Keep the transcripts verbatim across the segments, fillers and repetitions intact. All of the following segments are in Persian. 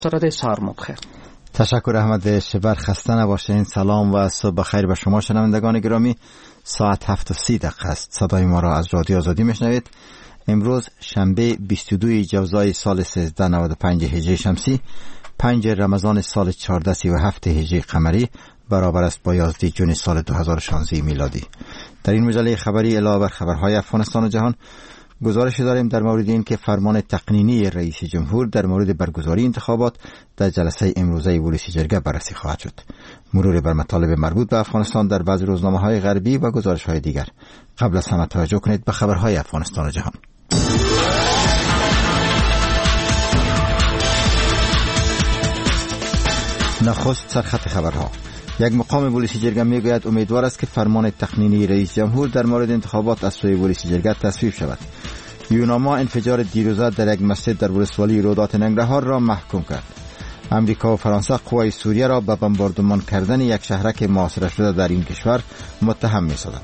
سرده سار مبخیر. تشکر احمد شبر، خسته نباشین. سلام و صبح بخیر به شما شنوندگان گرامی. ساعت هفت و سی دقیقه است. صدای ما را از رادیو آزادی میشنوید. امروز شنبه بیست و دو جوزای سال سیزده نود و پنج هجری شمسی، پنج رمضان سال چهارده سی و هفت هجری قمری، برابر است با یازده جون سال دو هزار و شانزده میلادی. در این مجله خبری علاوه بر خبرهای افغانستان و جهان، گزارش داریم در مورد این که فرمان تقنینی رئیس جمهور در مورد برگزاری انتخابات در جلسه امروزه ولسی جرگه بررسی خواهد شد. مرور بر مطالب مربوط به افغانستان در بعضی روزنامه‌های غربی و گزارش‌های دیگر. قبل از همه توجه کنید به خبرهای افغانستان و جهان. نخست سرخط خبرها. یک مقام ولسی جرگه میگوید امیدوار است که فرمان تقنینی رئیس جمهور در مورد انتخابات از سوی ولسی جرگه تصویب شود. یوناما انفجار دیروزه در یک مسجد در ولسوالی رودات ننگرهار را محکوم کرد. امریکا و فرانسه قوای سوریه را به بمباردمان کردن یک شهرک محاصره شده در این کشور متهم می‌سازند.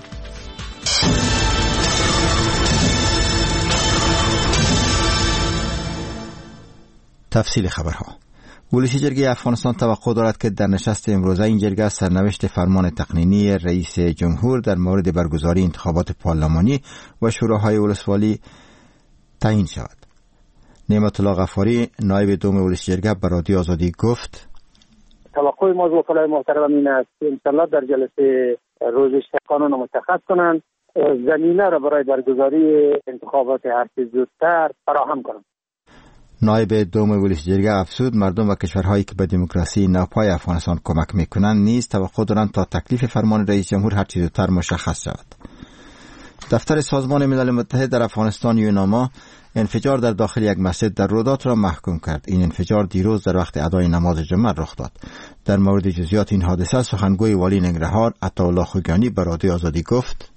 تفصیل خبرها. ولسی جرگه افغانستان توقع دارد که در نشست امروزه این جرگه سرنوشت فرمان تقنینی رئیس جمهور در مورد برگزاری انتخابات پارلمانی و شوراهای ولسوالی تعیین شود. نعمت الله غفاری نایب دوم ولسی جرگه به رادیو آزادی گفت: توقع ما از وکلای محترم این است که انشالله در جلسه روزش قانون مشخص کنند، زمینه را برای برگزاری انتخابات هرچه زودتر فراهم کنند. نایب دوم ولسی جرگه افزود مردم و کشورهایی که به دموکراسی نوپای افغانستان کمک میکنند نیز توقع دارند تا تکلیف فرمان رئیس جمهور هر چه زودتر مشخص شود. دفتر سازمان ملل متحد در افغانستان یوناما انفجار در داخل یک مسجد در رودات را محکوم کرد. این انفجار دیروز در وقت ادای نماز جمعه رخ داد. در مورد جزئیات این حادثه سخنگوی والی ننگرهار عطاالله خوگانی به رادیو آزادی گفت: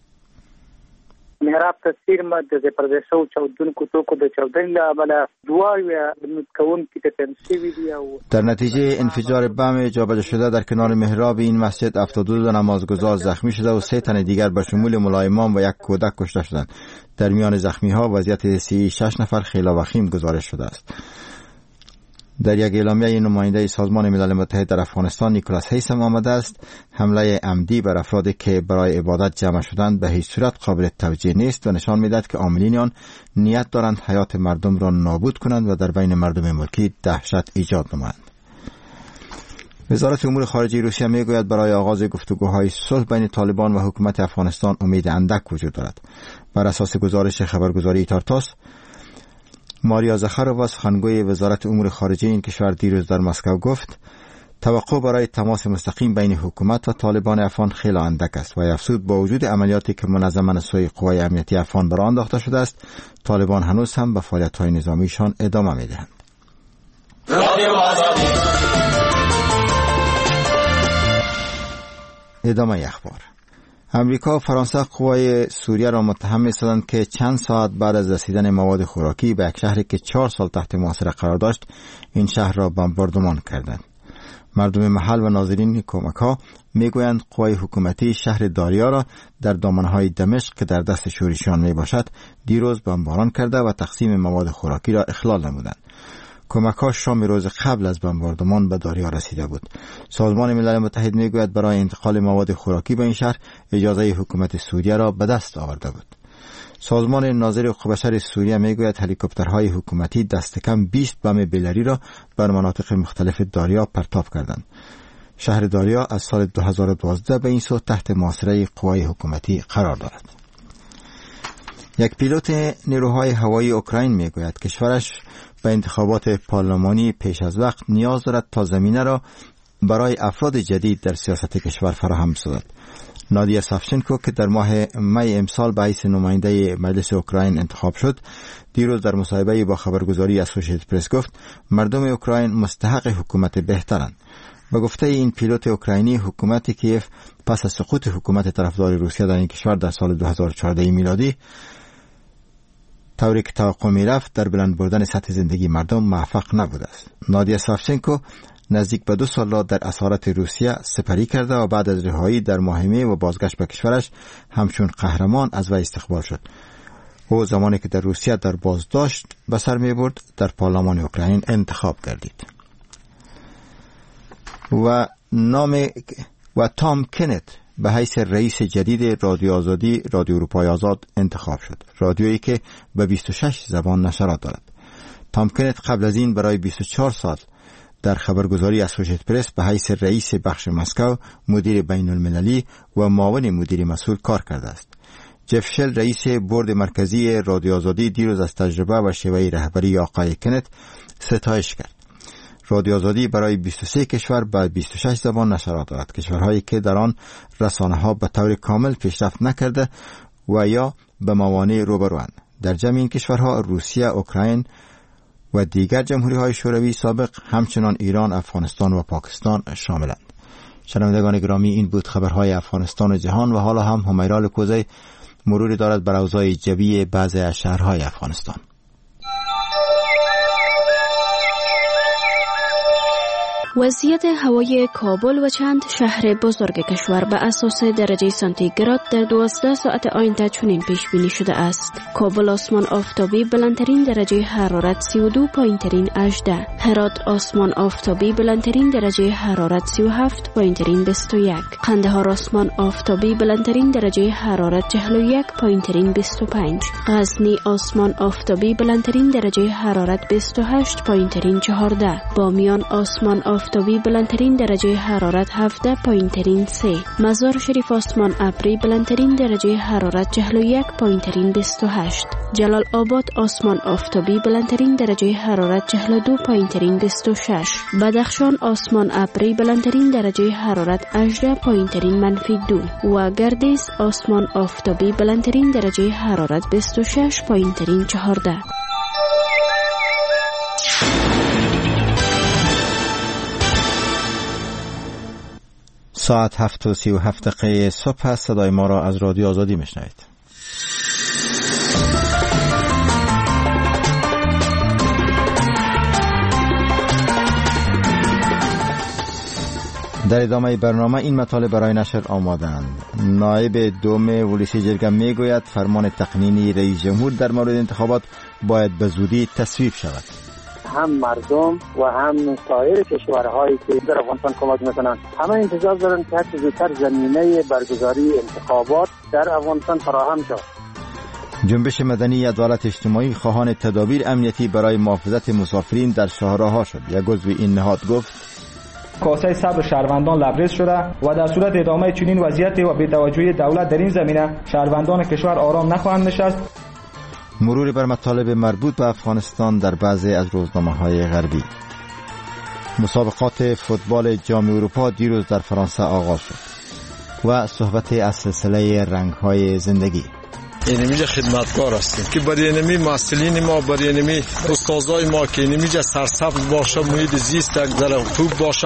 محراب تصویر ما د پردیسو چودونکو توکو د چودنې له امله دواړه کوونکي ته تنصیبي دي. در نتیجه انفجار بم جابجا شده در کنار محراب این مسجد هفتاد و دو نمازگزار زخمی شده و سه تن دیگر به شمول ملا امام و یک کودک کشته شدند. در میان زخمی ها وضعیت سی شش نفر خیلی وخیم گزارش شده است. در یک اعلامیه نماینده سازمان ملل متحد در افغانستان نیکولاس هیسم آمده است حمله عمدی بر افرادی که برای عبادت جمع شدند به هیچ صورت قابل توجیه نیست و نشان می‌دهد که عاملین آن نیت دارند حیات مردم را نابود کنند و در بین مردم ملکی دهشت ایجاد نمایند. وزارت امور خارجه روسیه میگوید برای آغاز گفتگوهای صلح بین طالبان و حکومت افغانستان امید اندک وجود دارد. بر اساس گزارش خبرگزاری تارتاس، ماریا زخارova سخنگوی وزارت امور خارجه این کشور دیروز در مسکو گفت توقع برای تماس مستقیم بین حکومت و طالبان افغان خیلی اندک است و افزود با وجود عملیاتی که منظما از سوی قوای امنیتی افغان برآ انداخته شده است، طالبان هنوز هم به فعالیت‌های نظامیشان ادامه می‌دهند. ادامه اخبار. امریکا و فرانسه قوای سوریه را متهم می‌سازند که چند ساعت بعد از رسیدن مواد خوراکی به یک شهری که چهار سال تحت محاصره قرار داشت، این شهر را بمباردمان کردند. مردم محل و ناظرین کمک‌ها میگویند قوای حکومتی شهر داریا را در دامنه‌های دمشق که در دست شوریشیان میباشد دیروز بمباران کرده و تقسیم مواد خوراکی را اخلال نمودند. کمک‌ها شام روز قبل از بمباردمان به داریا رسیده بود. سازمان ملل متحد میگوید برای انتقال مواد خوراکی به این شهر اجازه حکومت سوریه را به دست آورده بود. سازمان ناظر حقوق بشر سوریه میگوید هلیکوپترهای حکومتی دست کم بیست بم بلری را بر مناطق مختلف داریا پرتاب کردند. شهر داریا از سال دو هزار و دوازده به این سو تحت محاصره قوای حکومتی قرار دارد. یک پیلوت نیروهای هوایی اوکراین میگوید کشورش به انتخابات پارلمانی پیش از وقت نیاز دارد تا زمینه را برای افراد جدید در سیاست کشور فراهم سازد. نادیا سافچنکو که در ماه می امسال به حیث نماینده مجلس اوکراین انتخاب شد، دیروز در مصاحبه با خبرگزاری اسوسییتد پرس گفت مردم اوکراین مستحق حکومت بهترند. به گفته این پیلوت اوکراینی، حکومت کیف پس از سقوط حکومت طرفدار روسیه در این کشور در سال دو هزار و چهارده میلادی طوری که توقع می رفت در بلند بردن سطح زندگی مردم موفق نبوده است. نادیا سافچنکو نزدیک به دو سال را در اسارت روسیه سپری کرده و بعد از رهایی در ماه می و بازگشت به کشورش همچون قهرمان از وی استقبال شد. او زمانی که در روسیه در بازداشت به سر می برد در پارلمان اوکراین انتخاب گردید. و نام و تام کنت به حیث رئیس جدید رادیو آزادی رادیو اروپای آزاد انتخاب شد، رادیویی که به بیست و شش زبان نشرات دارد. تام کنت قبل از این برای بیست و چهار سال در خبرگزاری اسوشییتد پرس به حیث رئیس بخش مسکو، مدیر بین المللی و معاون مدیر مسئول کار کرده است. جف شل رئیس بورد مرکزی رادیو آزادی دیروز از تجربه و شیوه رهبری آقای کنت ستایش کرد. رادیو آزادی برای بیست و سه کشور به بیست و شش زبان نشرات دارد، کشورهایی که در آن رسانه‌ها به طور کامل پیشرفت نکرده و یا به موانع روبروند. در جمع این کشورها روسیه، اوکراین و دیگر جمهوری‌های شوروی سابق، همچنان ایران، افغانستان و پاکستان شاملند. شنوندگان گرامی، این بود خبرهای افغانستان و جهان و حالا هم همیرا لکوزی مروری دارد بر اوضاع جوی بعضی از شهرهای افغانستان. وضعیت هوای کابل و چند شهر بزرگ کشور به اساس درجه سانتیگراد در دوازده ساعت آینده چنین پیش بینی شده است: کابل آسمان آفتابی بلندترین درجه حرارت سی و دو پایین ترین هجده، هرات آسمان آفتابی بلندترین درجه حرارت سی و هفت پایین ترین بیست و یک، قندهار آسمان آفتابی بلندترین درجه حرارت چهل و یک پایین ترین بیست و پنج، غزنی آسمان آفتابی بلندترین درجه حرارت بیست و هشت پایین ترین چهارده، بامیان آسمان آفتابی بلندترین درجه حرارت هفده پایین ترین سه، مزار شریف آسمان ابری بلندترین درجه حرارت چهل و یک پایین ترین بیست و هشت، جلال آباد آسمان آفتابی بلندترین درجه حرارت چهل و دو پایین ترین بیست و شش، بدخشان آسمان ابری بلندترین درجه حرارت هجده پایین ترین منفی دو و گردیز آسمان آفتابی بلندترین درجه حرارت بیست و شش پایین ترین چهارده. ساعت هفت و سی و هفت دقیقه صبح است. صدای ما را از رادیو آزادی میشنوید. در ادامه برنامه این مطالب برای نشر آمادند. نایب دوم ولسی جرگه میگوید فرمان تقنینی رئیس جمهور در مورد انتخابات باید به زودی تصویب شود. هم مردم و هم سایر کشورهایی که در افغانستان کمک میکنند همه انتظار دارند که هرچه زودتر زمینه برگزاری انتخابات در افغانستان فراهم شود. جنبش مدنی عدالت اجتماعی خواهان تدابیر امنیتی برای محافظت مسافرین در شاهراه‌ها شد. یک عضو این نهاد گفت کاسه صبر شهروندان لبریز شده و در صورت ادامه چنین وضعیت و بی‌توجهی دولت در این زمینه شهروندان کشور آرام نخواهند نشست. مرور بر مطالب مربوط به افغانستان در بعضی از روزنامه‌های غربی. مسابقات فوتبال جام اروپا دیروز در فرانسه آغاز شد و صحبت از سلسله رنگ‌های زندگی. اینمیجا خدمتگار هستیم که برای اینمی مسئولین ما، برای اینمی استادای ما که اینمیجا سرسبز باشه، محیط زیست یک ذره خوب باشه.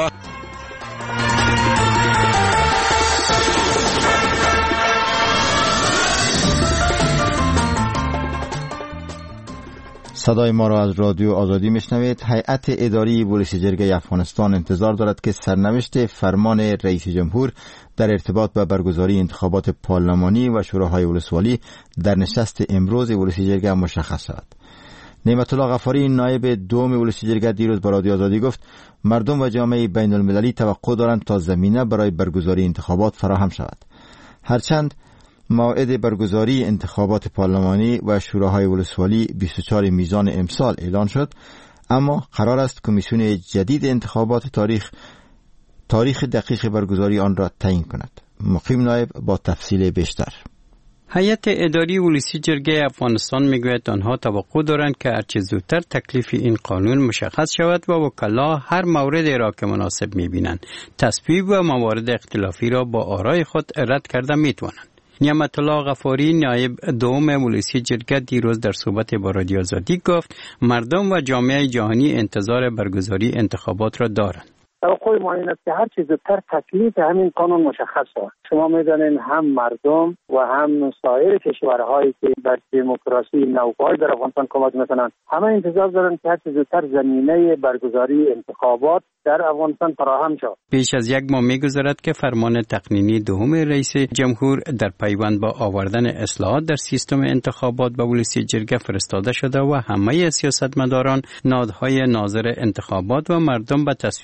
صدای ما را از رادیو آزادی میشنوید. هیئت اداری ولسی جرگه افغانستان انتظار دارد که سرنوشت فرمان رئیس جمهور در ارتباط با برگزاری انتخابات پارلمانی و شوراهای ولسوالی در نشست امروز ولسی جرگه مشخص شود. نعمت الله غفاری نایب دوم ولسی جرگه دیروز با رادیو آزادی گفت مردم و جامعه بین المللی توقع دارند تا زمینه برای برگزاری انتخابات فراهم شود. هرچند موعد برگزاری انتخابات پارلمانی و شوراهای ولسوالی بیست و چهار میزان امسال اعلان شد، اما قرار است کمیسیون جدید انتخابات تاریخ تاریخ دقیق برگزاری آن را تعیین کند. مقیم نایب با تفصیل بیشتر. هیئت اداری ولسی جرگه افغانستان میگوید آنها توقع دارند که هرچه زودتر تکلیف این قانون مشخص شود و وکلا هر مورد را که مناسب میبینند تصویب و موارد اختلافی را با آرای خود رد کرده میتوانند. نعمت الله غفاری نایب دوم ولسی جرگه دیروز در صحبت با رادیو آزادی گفت مردم و جامعه جهانی انتظار برگزاری انتخابات را دارند. توقع ما این است که هر چیز زودتر تکلیف همین قانون مشخص شود. شما می‌دانید هم مردم و هم سایر کشورهایی که بر دموکراسی نوپای در افغانستان کمک میکنند همه انتظار دارند که هر چیز زودتر زمینه برگزاری انتخابات در افغانستان فراهم شود. بیش از یک ماه می‌گذرد که فرمان تقنینی دوم رئیس جمهور در پیوند با آوردن اصلاحات در سیستم انتخابات به ولسی جرگه فرستاده شده و همه سیاستمداران، نهادهای ناظر انتخابات و مردم به تصویب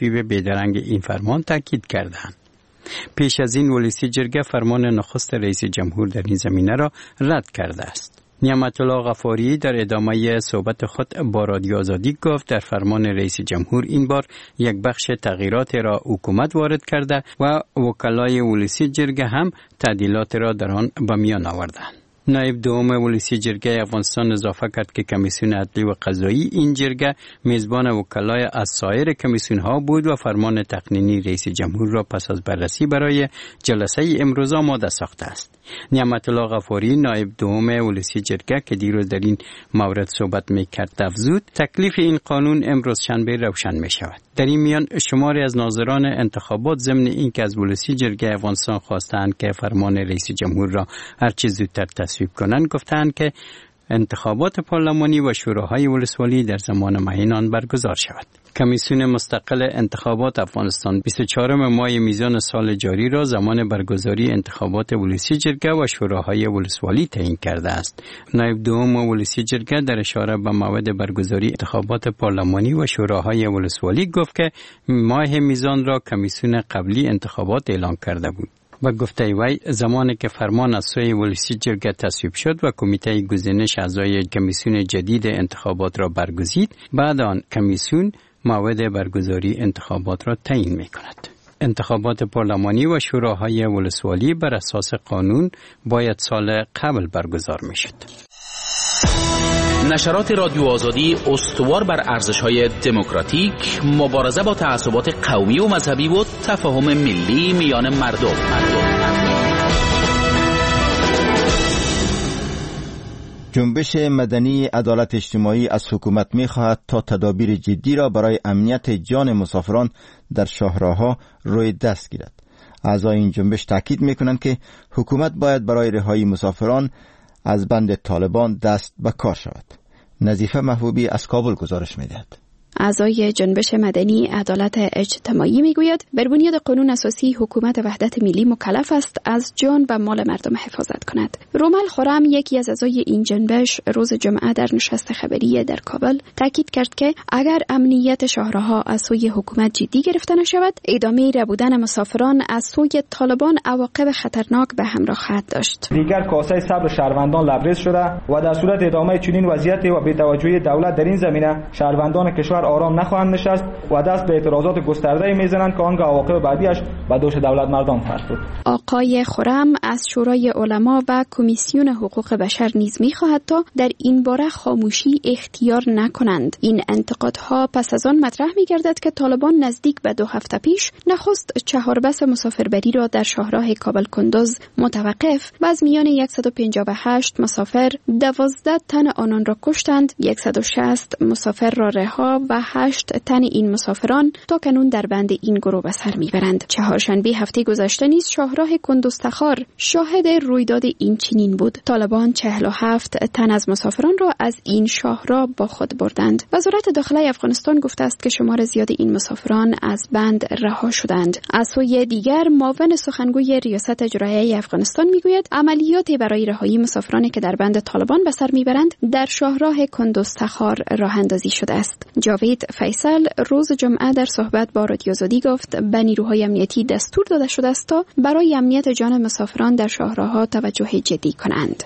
بیدرنگ این فرمان تاکید کردند. پیش از این ولسی جرگه فرمان نخست رئیس جمهور در این زمینه را رد کرده است. نعمت الله غفاری در ادامه صحبت خود با رادیو آزادی گفت در فرمان رئیس جمهور این بار یک بخش تغییرات را حکومت وارد کرده و وکلای ولسی جرگه هم تعدیلات را در آن به میان آوردند. نایب دوم ولسی جرگه افغانستان اضافه کرد که کمیسیون عدلی و قضایی این جرگه میزبان وکلای از سایر کمیسیون ها بود و فرمان تقنینی رئیس جمهور را پس از بررسی برای جلسه امروز آماده ساخته است. نعمت الله غفاری نایب دوم ولسی جرگه که دیروز در این مورد صحبت میکرد افزود تکلیف این قانون امروز شنبه روشن می شود. در این میان شماری از ناظران انتخابات ضمن اینکه از ولسی جرگه افغانستان خواستند که فرمان رئیس جمهور را هرچه زودتر تصویب کنند گفتند که انتخابات پارلمانی و شوراهای ولسوالی در زمان معین آن برگزار شود. کمیسیون مستقل انتخابات افغانستان بیست و چهارم ماه میزان سال جاری را زمان برگزاری انتخابات ولسی جرگه و شوراهای ولسوالی تعیین کرده است. نایب دوم ولسی جرگه در اشاره به موعد برگزاری انتخابات پارلمانی و شوراهای ولسوالی گفت که ماه میزان را کمیسیون قبلی انتخابات اعلام کرده بود. و گفته وی زمانی که فرمان از سوی ولسی جرگه تصویب شد و کمیته گزینش اعضای کمیسیون جدید انتخابات را برگزید، بعد آن کمیسیون موعد برگزاری انتخابات را تعیین می کند. انتخابات پارلمانی و شوراهای ولسوالی بر اساس قانون باید سال قبل برگزار می شد. نشرات رادیو آزادی استوار بر ارزش‌های دموکراتیک، مبارزه با تعصبات قومی و مذهبی و تفاهم ملی میان مردم. جنبش مدنی عدالت اجتماعی از حکومت می‌خواهد تا تدابیر جدی را برای امنیت جان مسافران در شاهراه‌ها روی دست گیرد. اعضای این جنبش تاکید می‌کنند که حکومت باید برای رهایی مسافران از بند طالبان دست به کار شود. نظیفه محبوبی از کابل گزارش می‌دهد. اعضای جنبش مدنی عدالت اجتماعی میگوید بر بنیاد قانون اساسی حکومت وحدت ملی مکلف است از جان و مال مردم حفاظت کند. رومل خرم یکی از اعضای این جنبش روز جمعه در نشست خبری در کابل تاکید کرد که اگر امنیت شهرها از سوی حکومت جدی گرفته نشود، ادامه ربودن مسافران از سوی طالبان عواقب خطرناک به همراه خواهد داشت. دیگر کاسه صبر شهروندان لبریز شده و در صورت ادامه چنین وضعیت و بی‌توجهی دولت در این زمینه شهروندان کشور آرام نخواهند نشست و دست به اعتراضات گسترده میزنند که آنگاه عواقب بعدیش به دوش دولت مردم خواهد بود. آقای خرم از شورای علما و کمیسیون حقوق بشر نیز می‌خواهد تا در این باره خاموشی اختیار نکنند. این انتقادها پس از آن مطرح می‌گردد که طالبان نزدیک به دو هفته پیش نخست چهار بس مسافربری را در شاهراه کابل کندوز متوقف و از میان صد و پنجاه و هشت مسافر دوازده تن آنان را کشتند، صد و شصت مسافر را رها و هشت تن این مسافران تا کنون در بند این گروه به سر میبرند. چهارشنبه هفته گذشته نیز شاهراه کندوز تخار شاهد رویداد این چنین بود. طالبان چهل و هفت تن از مسافران را از این شاهراه با خود بردند. وزارت داخله افغانستان گفته است که شمار زیاد این مسافران از بند رها شدند. از سوی دیگر معاون سخنگوی ریاست اجرایی افغانستان میگوید عملیات برای رهایی مسافرانی که در بند طالبان به سر میبرند در شاهراه کندوز تخار راه اندازی شده است. جاوید فیصل روز جمعه در صحبت با رادیو آزادی گفت به نیروهای امنیتی دستور داده شده است تا برای امنیت جان مسافران در شاهراه‌ها توجه جدی کنند.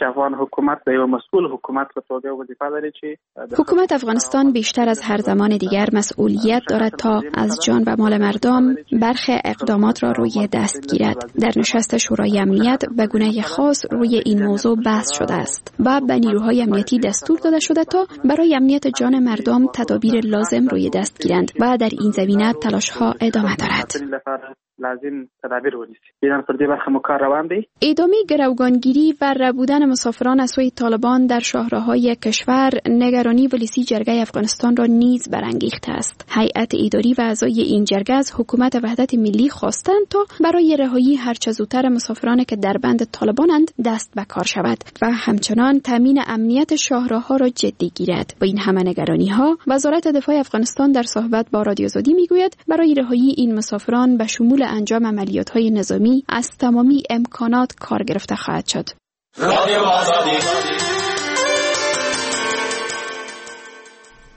حکومت افغانستان بیشتر از هر زمان دیگر مسئولیت دارد تا از جان و مال مردم برخی اقدامات را روی دست گیرد. در نشست شورای امنیت به گونه خاص روی این موضوع بحث شده است و به نیروهای امنیتی دستور داده شده تا برای امنیت جان مردم تدابیر لازم روی دست گیرند و در این زمینه تلاش‌ها ادامه دارد. لازم تدابیر ونیسي. ایران پر دې برخه کار روان دی. ادامه گروگانگیری و ربودن مسافران از سوی طالبان در شاهراهای کشور نگرانی ولسی جرگه افغانستان را نیز برانگیخته است. هیئت اداری و اعضای این جرگه از حکومت وحدت ملی خواستند تا برای رهایی هرچه زودتر مسافران که در بند طالبانند دست به کار شود و همچنان تامین امنیت شاهراها را جدی گیرد. با این همه نگرانی‌ها وزارت دفاع افغانستان در صحبت با رادیو آزادی میگوید برای رهایی این مسافران به شمول انجام عملیات‌های نظامی از تمامی امکانات کار گرفته خواهد شد.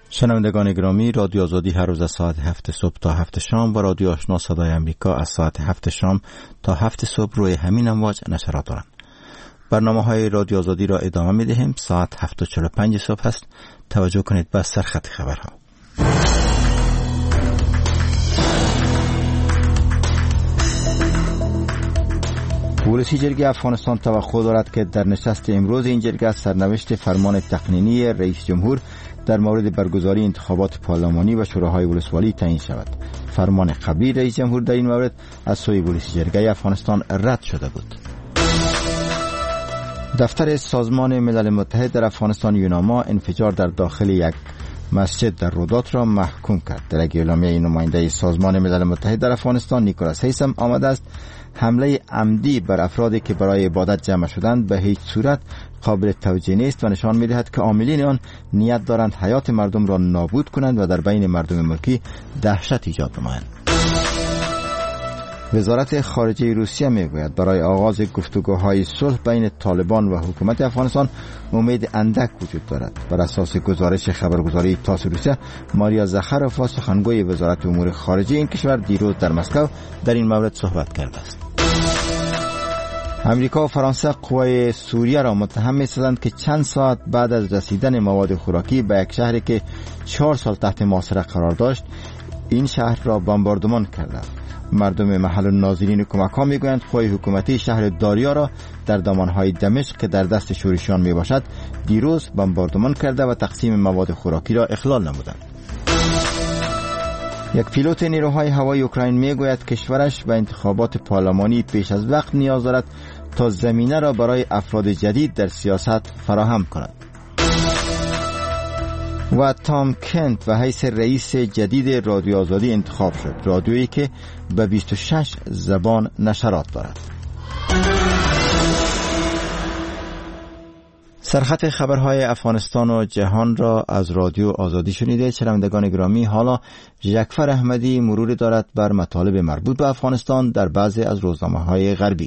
شنوندگان گرامی، رادیو آزادی هر روز از ساعت هفت صبح تا هفت شام و رادیو آشنا صدای امریکا از ساعت هفت شام تا هفت صبح روی همین امواج نشرات دارند. برنامه های رادیو آزادی را ادامه می دهیم. ساعت هفت و چهل و پنج صبح است. توجه کنید به سرخط خبرها. ولسی جرگه افغانستان توقع دارد که در نشست امروز این جرگه سرنوشت فرمان تقنینی رئیس جمهور در مورد برگزاری انتخابات پارلمانی و شوراهای ولسوالی تعیین شود. فرمان قبلی رئیس جمهور در این مورد از سوی ولسی جرگه افغانستان رد شده بود. دفتر سازمان ملل متحد در افغانستان یوناما انفجار در داخل یک مسجد در رودات را محکوم کرد. در یک اعلامیه نماینده سازمان ملل متحد در افغانستان نیکولاس هیسم آمده است حمله عمدی بر افرادی که برای عبادت جمع شدند به هیچ صورت قابل توجیه نیست و نشان می‌دهد که عاملین آن نیت دارند حیات مردم را نابود کنند و در بین مردم ملکی دهشت ایجاد نمایند. وزارت خارجه روسیه میگوید برای آغاز گفتگوهای صلح بین طالبان و حکومت افغانستان امید اندک وجود دارد. بر اساس گزارش خبرگزاری تاس روسیه، ماریا زخروفا سخنگوی وزارت امور خارجه این کشور دیروز در مسکو در این مورد صحبت کرده است. امریکا و فرانسه قوای سوریه را متهم می‌سازند که چند ساعت بعد از رسیدن مواد خوراکی به یک شهری که چهار سال تحت محاصره قرار داشت، این شهر را بمباردمان کردند. مردم محل و ناظرین کمک ها میگویند قوای حکومتی شهر داریا را در دامانهای دمشق که در دست شورشیان می باشد دیروز بمباردمان کرده و تقسیم مواد خوراکی را اخلال نمودند. یک پیلوت نیروهای هوایی اوکراین میگوید کشورش به انتخابات پارلمانی پیش از وقت نیاز دارد تا زمینه را برای افراد جدید در سیاست فراهم کند. و تام کنت به حیث رئیس جدید رادیو آزادی انتخاب شد، رادیویی که به بیست و شش زبان نشرات دارد. سرخط خبرهای افغانستان و جهان را از رادیو آزادی شنیده. شنوندگان گرامی، حالا جعفر احمدی مرور دارد بر مطالب مربوط به افغانستان در بعضی از روزنامه‌های غربی.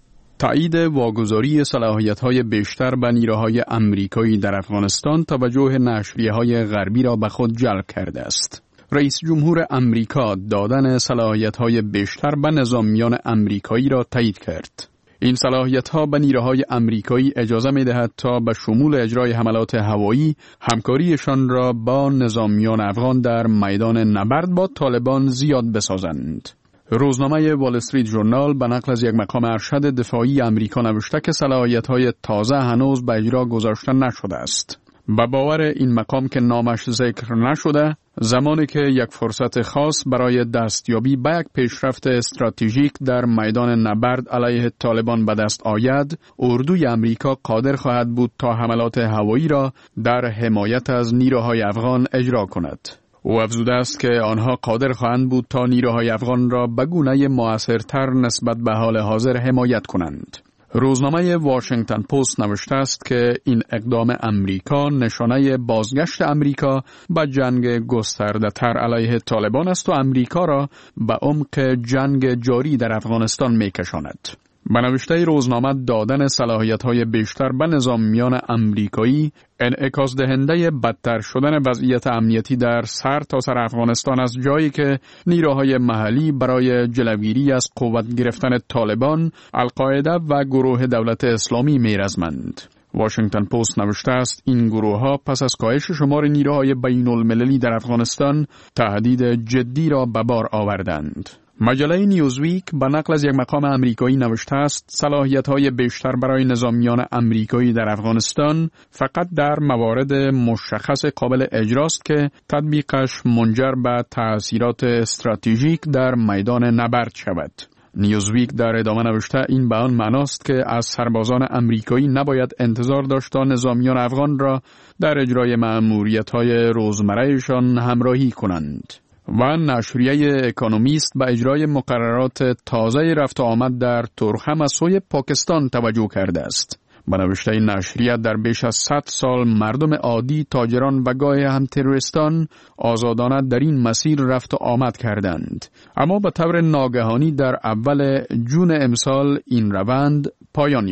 تایید واگذاری صلاحیت‌های بیشتر به نیروهای امریکایی در افغانستان توجه نشریه‌های غربی را به خود جلب کرده است. رئیس جمهور امریکا دادن صلاحیت‌های بیشتر به نظامیان امریکایی را تایید کرد. این صلاحیت‌ها به نیروهای امریکایی اجازه می‌دهد تا به شمول اجرای حملات هوایی همکاریشان را با نظامیان افغان در میدان نبرد با طالبان زیاد بسازند. روزنامه وال استریت ژورنال به نقل از یک مقام ارشد دفاعی امریکا نوشته که صلاحیت‌های تازه هنوز به اجرا گذاشته نشده است. به باور این مقام که نامش ذکر نشده، زمانی که یک فرصت خاص برای دستیابی به یک پیشرفت استراتژیک در میدان نبرد علیه طالبان به دست آید، اردوی امریکا قادر خواهد بود تا حملات هوایی را در حمایت از نیروهای افغان اجرا کند. او افزوده است که آنها قادر خواهند بود تا نیروهای افغان را به گونه مؤثرتر نسبت به حال حاضر حمایت کنند. روزنامه واشنگتن پست نوشته است که این اقدام امریکا نشانه بازگشت امریکا به جنگ گسترده تر علیه طالبان است و امریکا را به عمق جنگ جاری در افغانستان می‌کشاند. به نوشته روزنامه دادن صلاحیت‌های بیشتر به نظامیان امریکایی انعکاس دهنده بدتر شدن وضعیت امنیتی در سر تا سر افغانستان از جایی که نیروهای محلی برای جلوگیری از قوت گرفتن طالبان، القاعده و گروه دولت اسلامی میرزمند. واشنگتن پست نوشته است این گروه ها پس از کاهش شمار نیروهای بین المللی در افغانستان تهدید جدی را به بار آوردند. مجله نیوزویک به نقل از یک مقام امریکایی نوشته است صلاحیت‌های بیشتر برای نظامیان امریکایی در افغانستان فقط در موارد مشخص قابل اجراست که تطبیقش منجر به تأثیرات استراتژیک در میدان نبرد شود. نیوزویک در ادامه نوشته این به آن معناست که از سربازان امریکایی نباید انتظار داشت تا نظامیان افغان را در اجرای مأموریت‌های روزمره‌شان همراهی کنند. و نشریه اکونومیست به اجرای مقررات تازه رفت و آمد در تورخم از سوی پاکستان توجه کرده است. به نوشته این نشریه در بیش از صد سال مردم عادی، تاجران و گاهی هم تروریستان آزادانه در این مسیر رفت و آمد کردند. اما به طور ناگهانی در اول جون امسال این روند پایان یافت.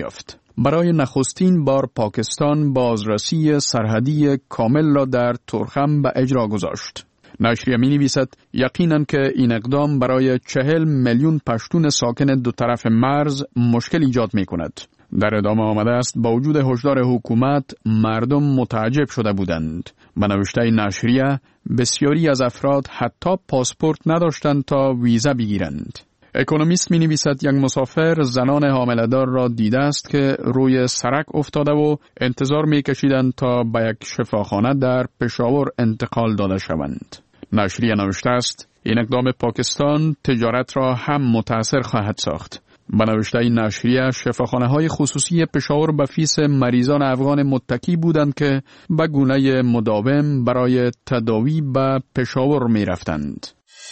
برای نخستین بار پاکستان بازرسی سرحدی کامل را در تورخم به اجرا گذاشت. نشریه می نویسد یقیناً که این اقدام برای چهل میلیون پشتون ساکن دو طرف مرز مشکل ایجاد می کند. در ادامه آمده است با وجود هشدار حکومت مردم متعجب شده بودند. به نوشته نشریه بسیاری از افراد حتی پاسپورت نداشتند تا ویزا بگیرند. اکونومیست می نویسد یک مسافر زنان حامله‌دار را دیده است که روی سرک افتاده و انتظار می کشیدند تا به یک شفاخانه در پشاور انتقال داده شوند. نشریه نوشته است این اقدام پاکستان تجارت را هم متاثر خواهد ساخت. به نوشته نشریه شفاخانه‌های خصوصی پشاور به فیس مریضان افغان متکی بودند که به گونه مداوم برای تداوی به پشاور می رفتند.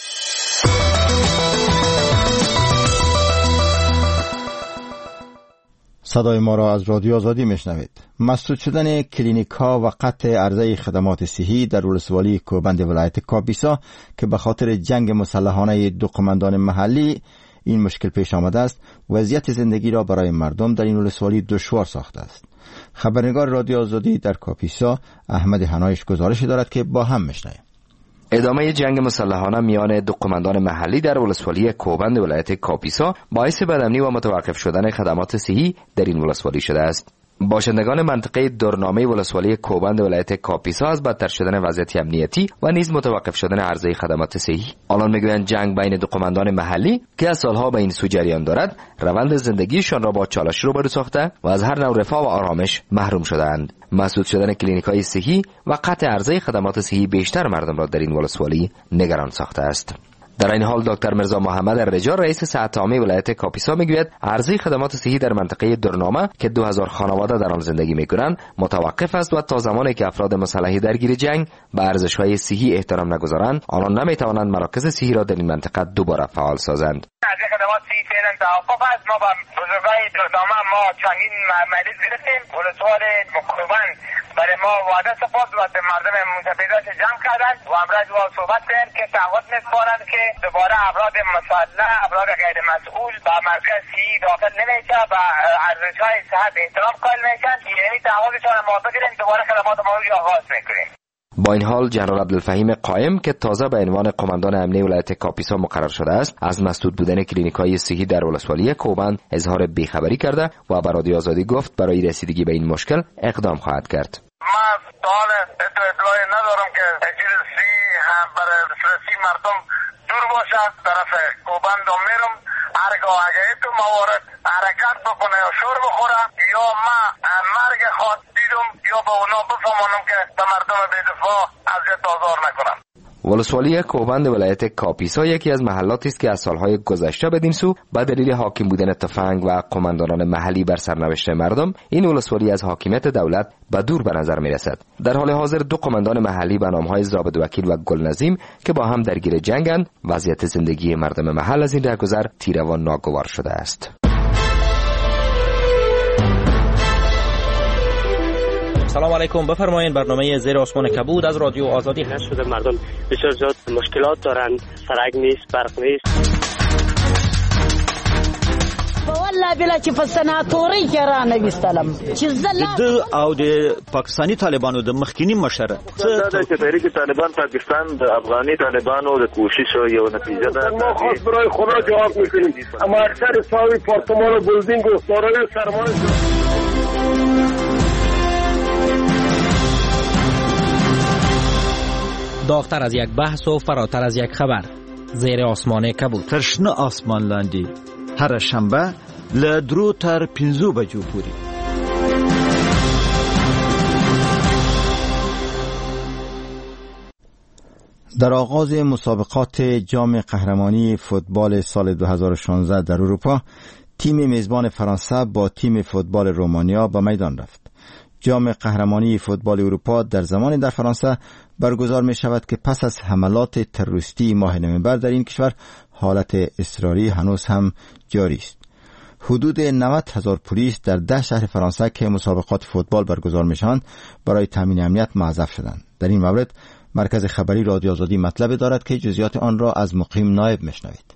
صدای ما را از رادیو آزادی میشنوید. مسدود شدن کلینیک ها و قطع عرضه خدمات صحی در ولسوالی کوبند ولایت کاپیسا که به خاطر جنگ مسلحانه دو قماندان محلی این مشکل پیش آمده است، وضعیت زندگی را برای مردم در این ولسوالی دشوار ساخته است. خبرنگار رادیو آزادی در کاپیسا احمد حنایش گزارشی دارد که با هم میشنویم. ادامه جنگ مسلحانه میان دو قماندان محلی در ولسوالی کوبند ولایت کاپیسا باعث بدامنی و متوقف شدن خدمات صحی در این ولسوالی شده است. باشندگان منطقه دورنامه ولسوالی کوبند ولایت کاپیسا از بدتر شدن وضعیت امنیتی و نیز متوقف شدن عرضه خدمات صحی. آنان میگویند جنگ بین دو قماندان محلی که از سالها به این سو جریان دارد، روند زندگیشان را با چالش روبرو ساخته و از هر نوع رفاه و آرامش محروم شدهاند. مسدود شدن کلینیک‌های صحی و قطع عرضه خدمات صحی بیشتر مردم را در این ولسوالی نگران ساخته است. در این حال دکتر مرزا محمد الرجال رئیس صحت عامه ولایت کاپیسا میگوید عرضه خدمات صحی در منطقه دورنامه که دو هزار خانواده در آن زندگی میکنند متوقف است و تا زمانی که افراد مسلحی درگیر جنگ به ارزش‌های صحی احترام نگذارند، آنان نمیتوانند مراکز صحی را در این منطقه دوباره فعال سازند. عرضه خدمات صحی فعلا توقف است. ما با بزرگای دورنامه ما چندین مریض گرفتیم. ولسوال کوبند برای ما وعده سپرد و مردم متفیداش جمع کردند و امروز با صحبت کردند که تعهد می‌کنند که دوباره افراد مسلح، افراد غیر مسئول به مرکز صحی داخل نمیشه و ارزش‌های صحت احترام قائل میشن. یعنی تعهدشان ما بگیریم دوباره خدمات ما رو آغاز میکنیم. با این حال جنرال عبدالفهیم قائم که تازه به عنوان قماندان امنیه ولایت کاپیسا مقرر شده است، از مسدود بودن کلینیک‌های صحی در ولسوالی کوبند اظهار بیخبری کرده و به رادیو آزادی گفت برای رسیدگی به این مشکل اقدام خواهد کرد. ما سوال اطلاعی ندارم که اجل صحی هم برای رسیدگی مردم دور باشه. طرف کوبند و میرم هرگاه اگه تو موارد حرکت بکنه یا شور بخوره یا ما مرگ خود دیدم یا به اونا بفهمانم که به مردم بی‌دفاع اذیت آزار نکنم. ولسوالی کوبند ولایت کاپیسا یکی از محلاتی است که از سالهای گذشته بدین سو به دلیل حاکم بودن تفنگ و قماندانان محلی بر سرنوشت مردم این ولسوالی از حاکمیت دولت به دور به نظر می رسد. در حال حاضر دو قماندان محلی به نامهای ضابط وکیل و گلنظیم که با هم درگیر جنگند، وضعیت زندگی مردم محل از این رهگذر تیره و ناگوار شده است. سلام علیکم، بفرمایید. برنامه زیر آسمان کبود از رادیو آزادی هست. شده مردم بسیار زیاد مشکلات دارند، سرک نیست، برق نیست. والله بلا چې په سناتوري کې را نوستلم چې زلا د او د پاکستانی طالبانو د مخکینی مشر څه چې تحریک طالبان پاکستان د افغاني طالبانو د کوشش یو نتیجه ده. ما خاص برای خدا جواب میکنیم. اما اکثر ساوی پارتمان و بلدینگ و سارای سرمایه داغتر از یک بحث و فراتر از یک خبر. زیر آسمان کبود. ترشنه آسمان لاندی هر شنبه له درو تر پنځو بجو پورې. در آغاز مسابقات جام قهرمانی فوتبال سال دو هزار و شانزده در اروپا، تیم میزبان فرانسه با تیم فوتبال رومانیا به میدان رفت. جام قهرمانی فوتبال اروپا در زمانی در فرانسه برگزار می شود که پس از حملات تروریستی ماه نوامبر در این کشور حالت اضطراری هنوز هم جاری است. حدود نود هزار پلیس در ده شهر فرانسه که مسابقات فوتبال برگزار می شوند برای تامین امنیت موظف شدند. در این مورد مرکز خبری رادیو آزادی مطلب دارد که جزئیات آن را از مقیم نایب میشنوید.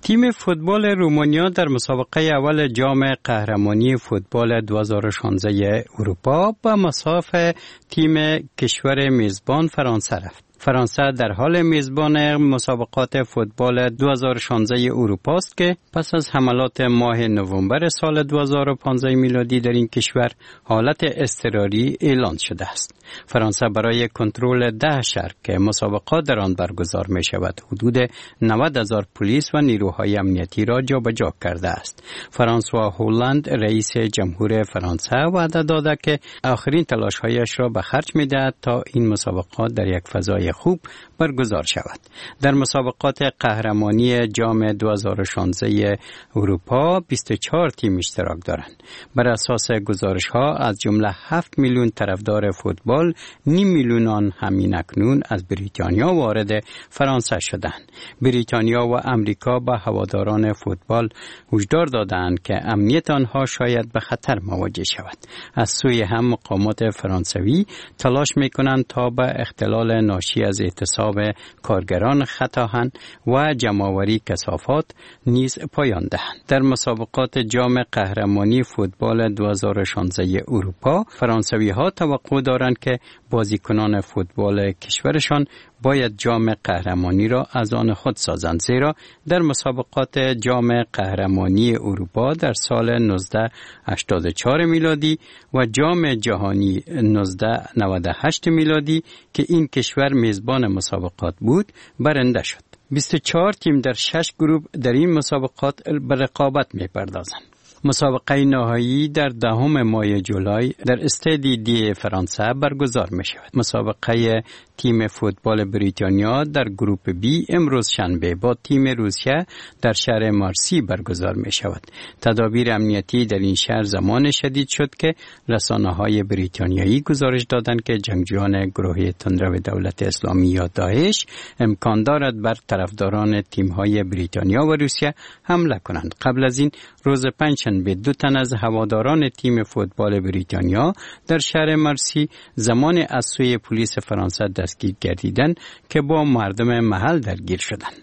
تیم فوتبال رومانیا در مسابقه اول جام قهرمانی فوتبال دو هزار و شانزده اروپا به مسافه تیم کشور میزبان فرانسه رفت. فرانسه در حال میزبان مسابقات فوتبال دو هزار و شانزده اروپا است که پس از حملات ماه نوامبر سال دو هزار و پانزده میلادی در این کشور حالت اضطراری اعلان شده است. فرانسه برای کنترل ده شهر که مسابقات در آن برگزار می شود حدود نود هزار پلیس و نیروهای امنیتی را جابجا کرده است. فرانسوا هولند رئیس جمهور فرانسه وعده داده که آخرین تلاش‌هایش را به خرج می‌دهد تا این مسابقات در یک فضای خوب برگزار شود. در مسابقات قهرمانی جام دو هزار و شانزده اروپا بیست و چهار تیم اشتراک دارند. بر اساس گزارش‌ها از جمله هفت میلیون طرفدار فوتبال، نیم میلیون آن همین اکنون از بریتانیا وارد فرانسه شدند. بریتانیا و امریکا به هواداران فوتبال هشدار دادند که امنیت آنها شاید به خطر مواجه شود. از سوی هم مقامات فرانسوی تلاش می‌کنند تا به اختلال ناشی از اعتصاب کارگران خطاهن و جمع‌آوری کثافات نیز پایان دهند. در مسابقات جام قهرمانی فوتبال دو هزار و شانزده اروپا، فرانسوی‌ها توقع دارند که بازیکنان فوتبال کشورشان باید جام قهرمانی را از آن خود سازند، زیرا در مسابقات جام قهرمانی اروپا در سال نوزده هشتاد و چهار میلادی و جام جهانی نوزده نود و هشت میلادی که این کشور میزبان مسابقات بود برنده شد. بیست و چهار تیم در شش گروه در این مسابقات به رقابت می‌پردازند. مسابقه نهایی در دهم ماه جولای در استاد دی فرانسه برگزار می شود. مسابقه تیم فوتبال بریتانیا در گروپ بی امروز شنبه با تیم روسیه در شهر مارسی برگزار می شود. تدابیر امنیتی در این شهر زمان شدید شد که رسانه‌های بریتانیایی گزارش دادند که جنگجویان گروه تندرو دولت اسلامی یا داعش امکان دارد بر طرفداران تیم‌های بریتانیا و روسیه حمله کنند. قبل از این روز پنجشنبه دو تن از هواداران تیم فوتبال بریتانیا در شهر مرسی زمان از سوی پلیس فرانسه دستگیر گردیدند که با مردم محل درگیر شدند.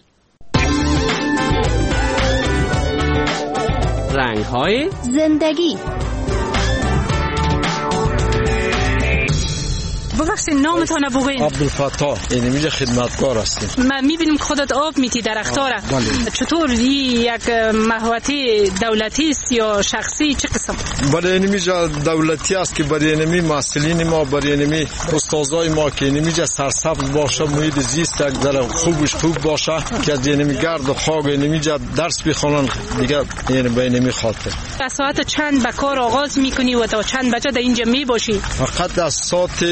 رنگ‌های زندگی. ببخشید نامتان بگوین. عبدالفتاح، یعنی میگه خدمتکار هستیم. من میبینم خودت آب میتی درخت‌ها را. چطور یک محوطه دولتی است یا شخصی چه قسم؟ برای نمیجا دولتی است که برای نمی مسئولین ما، برای نمی استادای ما که نمیجا سرسبز باشه، محیط زیست یک ذره خوبش خوب باشه که از نمی گرد و خاک نمیجا درس بخونن دیگه، یعنی به نمی خاطر. از ساعت چند به کار آغاز میکنی و تا چند بجه در اینجا میباشی؟ فقط از ساعت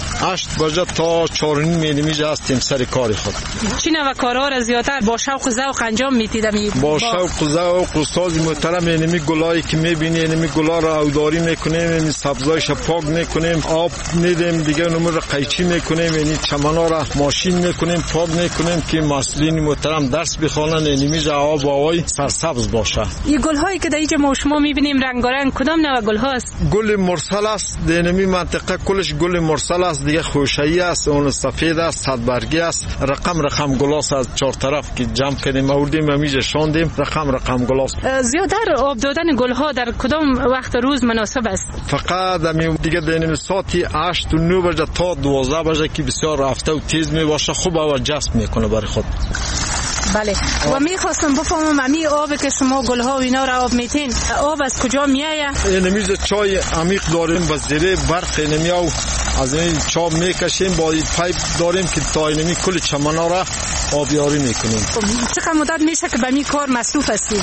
هشت بجه تا چهار و نیم میلیمیجه هستیم سر کاری خود. چی نوع کارها را زیادتر با شوق و ذوق انجام میدید؟ با شوق و ذوق استاد محترم، اینمی گلایی که میبینی اینمی گلا را اوداری میکنیم، اینمی سبزایش پاک میکنیم، آب میدیم، دیگه نمور را قیچی میکنیم، اینمی چمنا را ماشین میکنیم، پاک میکنیم که مسئولین محترم درس بخوانن، اینمی آب و هوای سرسبز باشه. این گلهایی که در اینجا ما شما میبینیم رنگارنگ کدام نوع گل هاست؟ گل مرسل است، در اینمی منطقه کلش گل مرسل است، دیگه خوشایی است، اون سفید است، صد برگی است، رقم رقم گلاس از چهار طرف که جمع کردیم آوردیم همیشه شاندیم، رقم رقم گلاس. زیادتر آب دادن گلها در کدام وقت روز مناسب است؟ فقط همین دیگه بین ساعتی هشت و نه بجه تا دوازده بجه که بسیار رفته و تیز می باشه، خوب و جذب میکنه برای خود. بله. و میخواستم بفهمم امی آب که شما گلها و اینا را آب میتین، آب از کجا میایه؟ اینمیز چای عمیق داریم با زیره برق اینمیاو از این چاب میکشیم، با این پایپ داریم که تا اینمی کل چمنا را آبیاری میکنیم. چقدر مدت میشه که به می کار مصروف هستی؟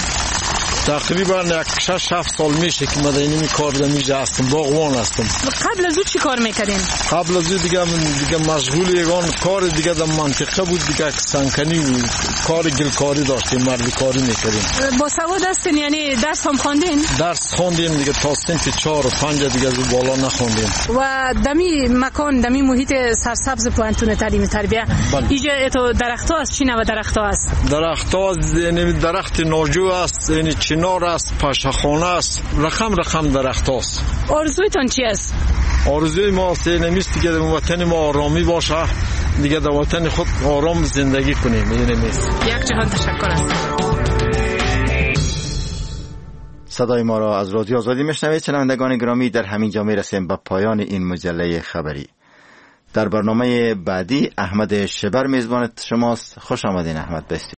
تقریبا یک شش هفت سال میشه که من اینمی کار دمیجه هستم، باغوان هستم. قبل از او چی کار میکردین؟ قبل از او دیگه من دیگه مشغول یگان کار دیگه در منطقه بود، دیگه سنکنی بود، کار گلکاری داشتیم، مردی کاری میکردیم. با سواد هستین یعنی درس هم خواندین؟ درس خواندیم دیگه تا صنف چهار و پنج دیگه از بالا نخواندیم. و دمی مکان دمی محیط سرسبز پوانتون تعلیم تربیه اینجا تو درخت‌ها است، چی نوع درخت‌ها است؟ درخت‌ها یعنی درخت ناجو است، یعنی چنار است، پشخانه است، رقم رقم درخت است. آرزویتان چی است؟ آرزوی ما سینمیست دیگه در وطن ما آرامی باشه، دیگه در وطن خود آرام زندگی کنیم. اینمیست. یک جهان تشکر است. صدای ما را از رادیو آزادی میشنوید. شنوندگان گرامی، در همین جا میرسیم به پایان این مجله خبری. در برنامه بعدی احمد شبر میزبان شماست. خوش آمدین احمد. بستی